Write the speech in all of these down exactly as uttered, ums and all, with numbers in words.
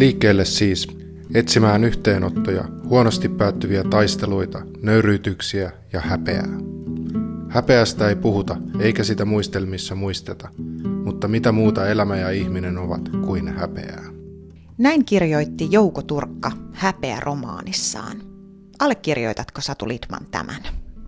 Liikkeelle siis, etsimään yhteenottoja, huonosti päättyviä taisteluita, nöyryytyksiä ja häpeää. Häpeästä ei puhuta, eikä sitä muistelmissa muisteta, mutta mitä muuta elämä ja ihminen ovat kuin häpeää. Näin kirjoitti Jouko Turkka Häpeä-romaanissaan. Allekirjoitatko Satu Lidman tämän?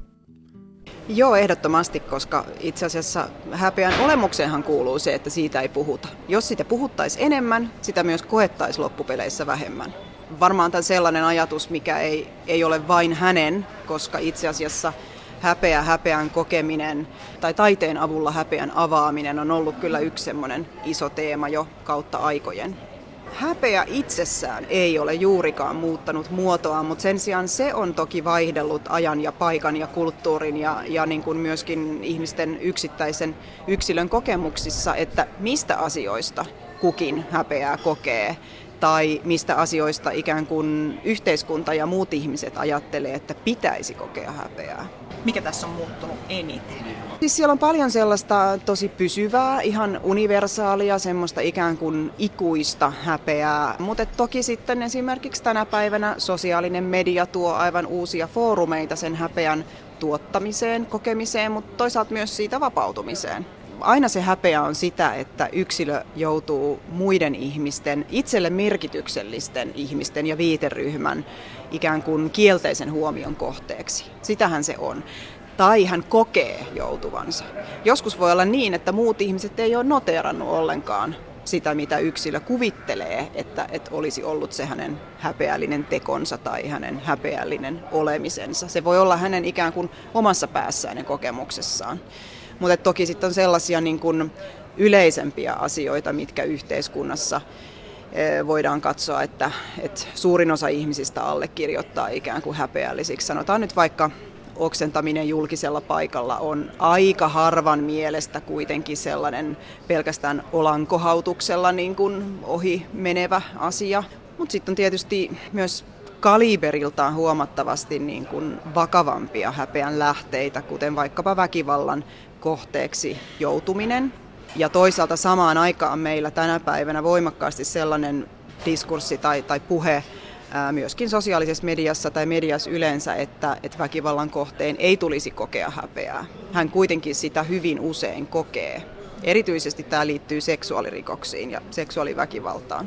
Joo, ehdottomasti, koska itse asiassa häpeän olemukseenhan kuuluu se, että siitä ei puhuta. Jos sitä puhuttaisiin enemmän, sitä myös koettaisiin loppupeleissä vähemmän. Varmaan tämä sellainen ajatus, mikä ei, ei ole vain hänen, koska itse asiassa häpeä, häpeän kokeminen tai taiteen avulla häpeän avaaminen on ollut kyllä yksi semmoinen iso teema jo kautta aikojen. Häpeä itsessään ei ole juurikaan muuttanut muotoaan, mutta sen sijaan se on toki vaihdellut ajan ja paikan ja kulttuurin ja, ja niin kuin myöskin ihmisten yksittäisen yksilön kokemuksissa, että mistä asioista kukin häpeää kokee tai mistä asioista ikään kuin yhteiskunta ja muut ihmiset ajattelee, että pitäisi kokea häpeää. Mikä tässä on muuttunut eniten? Siis siellä on paljon sellaista tosi pysyvää, ihan universaalia, semmoista ikään kuin ikuista häpeää. Mutta toki sitten esimerkiksi tänä päivänä sosiaalinen media tuo aivan uusia foorumeita sen häpeän tuottamiseen, kokemiseen, mutta toisaalta myös siitä vapautumiseen. Aina se häpeä on sitä, että yksilö joutuu muiden ihmisten, itselle merkityksellisten ihmisten ja viiteryhmän ikään kuin kielteisen huomion kohteeksi. Sitähän se on. Tai hän kokee joutuvansa. Joskus voi olla niin, että muut ihmiset ei ole noteerannut ollenkaan sitä, mitä yksilö kuvittelee, että, että olisi ollut se hänen häpeällinen tekonsa tai hänen häpeällinen olemisensa. Se voi olla hänen ikään kuin omassa päässään ja kokemuksessaan. Mutta toki sitten on sellaisia niin kuin yleisempiä asioita, mitkä yhteiskunnassa voidaan katsoa, että, että suurin osa ihmisistä allekirjoittaa ikään kuin häpeällisiksi. Sanotaan nyt vaikka oksentaminen julkisella paikalla on aika harvan mielestä kuitenkin sellainen pelkästään olankohautuksella niin kuin ohi menevä asia. Mutta sitten on tietysti myös kaliberiltaan huomattavasti niin kuin vakavampia häpeän lähteitä, kuten vaikkapa väkivallan kohteeksi joutuminen. Ja toisaalta samaan aikaan meillä tänä päivänä voimakkaasti sellainen diskurssi tai, tai puhe ää, myöskin sosiaalisessa mediassa tai mediassa yleensä, että, että väkivallan kohteen ei tulisi kokea häpeää. Hän kuitenkin sitä hyvin usein kokee. Erityisesti tämä liittyy seksuaalirikoksiin ja seksuaaliväkivaltaan.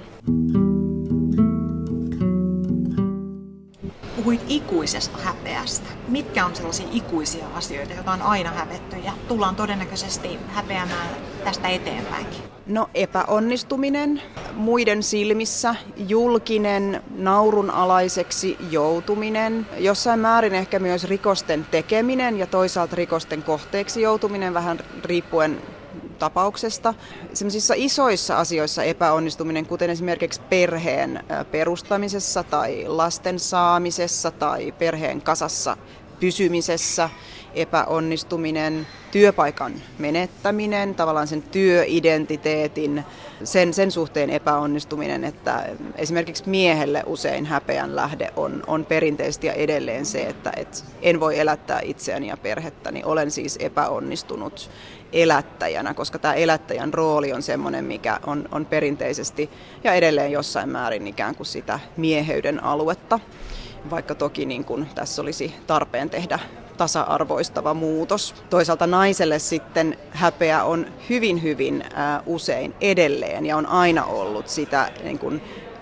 Puhuit ikuisesta häpeästä. Mitkä on sellaisia ikuisia asioita, joita on aina hävetty ja tullaan todennäköisesti häpeämään tästä eteenpäinkin? No epäonnistuminen, muiden silmissä, julkinen naurunalaiseksi joutuminen, jossain määrin ehkä myös rikosten tekeminen ja toisaalta rikosten kohteeksi joutuminen vähän riippuen tapauksesta. Sellaisissa isoissa asioissa epäonnistuminen, kuten esimerkiksi perheen perustamisessa tai lasten saamisessa tai perheen kasassa pysymisessä, epäonnistuminen, työpaikan menettäminen, tavallaan sen työidentiteetin, sen, sen suhteen epäonnistuminen, että esimerkiksi miehelle usein häpeän lähde on, on perinteisesti ja edelleen se, että et en voi elättää itseäni ja perhettäni, olen siis epäonnistunut elättäjänä, koska tämä elättäjän rooli on semmoinen, mikä on, on perinteisesti ja edelleen jossain määrin ikään kuin sitä mieheyden aluetta, vaikka toki niin kuin tässä olisi tarpeen tehdä tasa-arvoistava muutos. Toisaalta naiselle sitten häpeä on hyvin hyvin äh, usein edelleen ja on aina ollut sitä niin kuin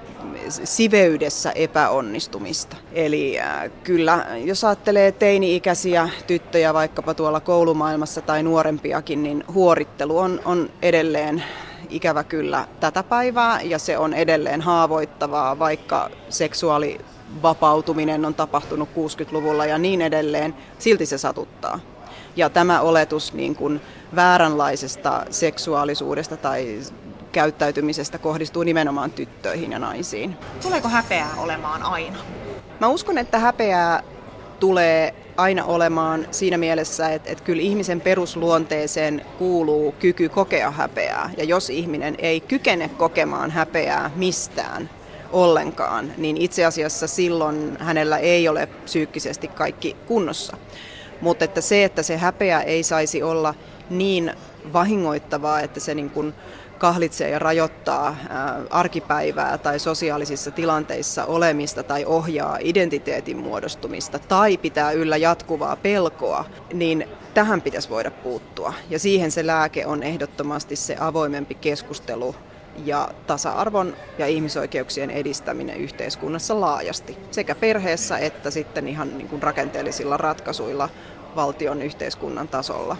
siveydessä epäonnistumista. Eli äh, kyllä, jos ajattelee teini-ikäisiä tyttöjä vaikkapa tuolla koulumaailmassa tai nuorempiakin, niin huorittelu on, on edelleen ikävä kyllä tätä päivää ja se on edelleen haavoittavaa, vaikka seksuaali vapautuminen on tapahtunut kuusikymmentäluvulla ja niin edelleen, silti se satuttaa. Ja tämä oletus niin kuin vääränlaisesta seksuaalisuudesta tai käyttäytymisestä kohdistuu nimenomaan tyttöihin ja naisiin. Tuleeko häpeää olemaan aina? Mä uskon, että häpeää tulee aina olemaan siinä mielessä, että, että kyllä ihmisen perusluonteeseen kuuluu kyky kokea häpeää. Ja jos ihminen ei kykene kokemaan häpeää mistään ollenkaan, niin itse asiassa silloin hänellä ei ole psyykkisesti kaikki kunnossa. Mutta että se, että se häpeä ei saisi olla niin vahingoittavaa, että se niin kuin kahlitsee ja rajoittaa arkipäivää tai sosiaalisissa tilanteissa olemista tai ohjaa identiteetin muodostumista tai pitää yllä jatkuvaa pelkoa, niin tähän pitäisi voida puuttua. Ja siihen se lääke on ehdottomasti se avoimempi keskustelu ja tasa-arvon ja ihmisoikeuksien edistäminen yhteiskunnassa laajasti, sekä perheessä että sitten ihan niin kuin rakenteellisilla ratkaisuilla valtion yhteiskunnan tasolla.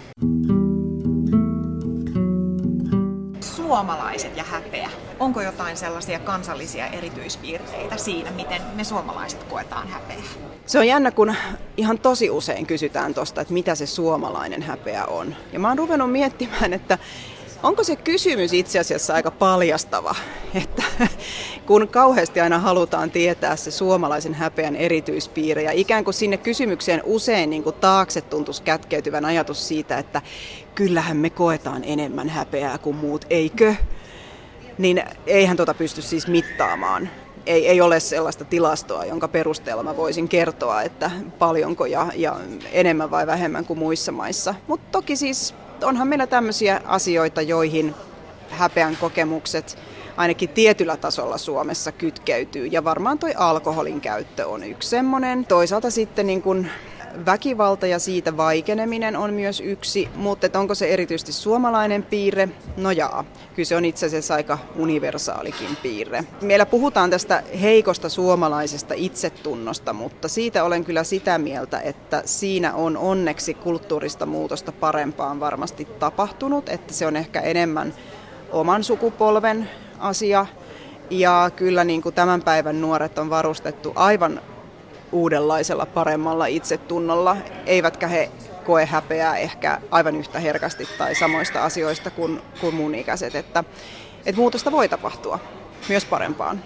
Suomalaiset ja häpeä. Onko jotain sellaisia kansallisia erityispiirteitä siinä, miten me suomalaiset koetaan häpeä? Se on jännä, kun ihan tosi usein kysytään tuosta, että mitä se suomalainen häpeä on. Ja mä oon ruvennut miettimään, että onko se kysymys itse asiassa aika paljastava, että kun kauheasti aina halutaan tietää se suomalaisen häpeän erityispiirre ja ikään kuin sinne kysymykseen usein niin kuin taakse tuntuisi kätkeytyvän ajatus siitä, että kyllähän me koetaan enemmän häpeää kuin muut, eikö? Niin eihän tota pysty siis mittaamaan. Ei, ei ole sellaista tilastoa, jonka perusteella mä voisin kertoa, että paljonko ja, ja enemmän vai vähemmän kuin muissa maissa. Mutta toki siis onhan meillä tämmöisiä asioita, joihin häpeän kokemukset ainakin tietyllä tasolla Suomessa kytkeytyy. Ja varmaan toi alkoholin käyttö on yksi semmoinen. Toisaalta sitten niin kun väkivalta ja siitä vaikeneminen on myös yksi, mutta onko se erityisesti suomalainen piirre? No jaa, kyllä se on itse asiassa aika universaalikin piirre. Meillä puhutaan tästä heikosta suomalaisesta itsetunnosta, mutta siitä olen kyllä sitä mieltä, että siinä on onneksi kulttuurista muutosta parempaan varmasti tapahtunut, että se on ehkä enemmän oman sukupolven asia. Ja kyllä niin kuin tämän päivän nuoret on varustettu aivan uudenlaisella paremmalla itsetunnolla, eivätkä he koe häpeää ehkä aivan yhtä herkästi tai samoista asioista kuin, kuin mun ikäiset, että, että muutosta voi tapahtua myös parempaan.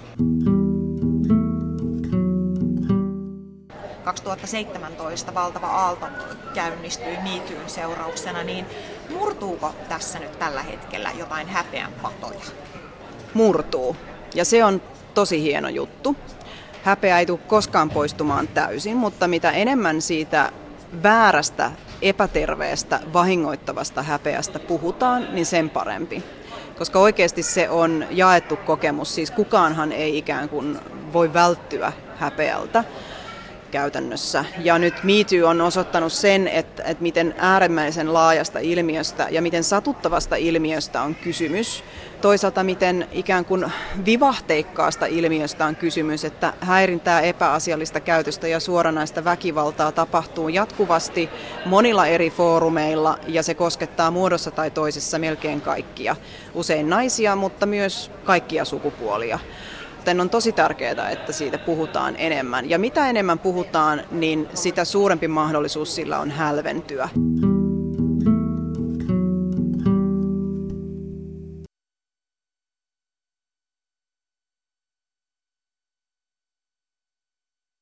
kaksituhattaseitsemäntoista valtava aalto käynnistyi Me Toon seurauksena, niin murtuuko tässä nyt tällä hetkellä jotain häpeän patoja? Murtuu, ja se on tosi hieno juttu. Häpeä ei tule koskaan poistumaan täysin, mutta mitä enemmän siitä väärästä, epäterveestä, vahingoittavasta häpeästä puhutaan, niin sen parempi. Koska oikeasti se on jaettu kokemus, siis kukaanhan ei ikään kuin voi välttyä häpeältä käytännössä. Ja nyt Me Too on osoittanut sen, että, että miten äärimmäisen laajasta ilmiöstä ja miten satuttavasta ilmiöstä on kysymys. Toisaalta miten ikään kuin vivahteikkaasta ilmiöstä on kysymys, että häirintää, epäasiallista käytöstä ja suoranaista väkivaltaa tapahtuu jatkuvasti monilla eri foorumeilla ja se koskettaa muodossa tai toisessa melkein kaikkia. Usein naisia, mutta myös kaikkia sukupuolia. Joten on tosi tärkeää, että siitä puhutaan enemmän. Ja mitä enemmän puhutaan, niin sitä suurempi mahdollisuus sillä on hälventyä.